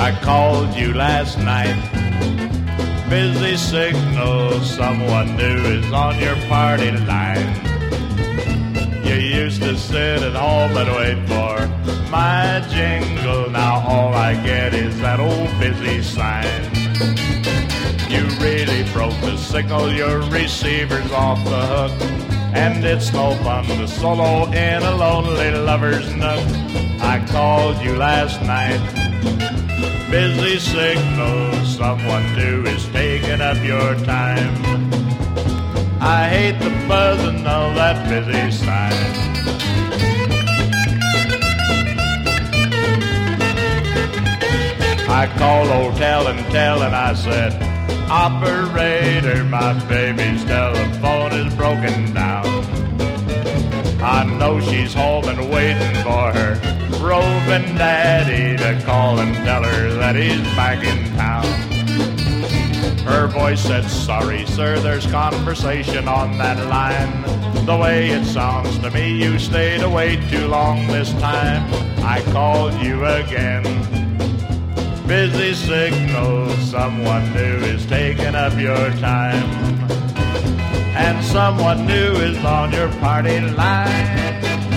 I called you last night. Busy signal, someone new is on your party line. You used to sit at home and wait for my jingle. Now all I get is that old busy sign. You really broke the signal, your receiver's off the hook. And it's no fun to solo in a lonely lover's nook. I called you last night. Busy signal, someone new is taking up your time. I hate the buzzing of that busy sign. I called old Tell and I said, operator, my baby's telephone is broken down. I know she's home and waiting for her roving daddy to call and tell her that he's back in town. Her voice said, sorry, sir, there's conversation on that line. The way it sounds to me, you stayed away too long this time. I called you again. Busy signal, someone new is taking up your time. And someone new is on your party line.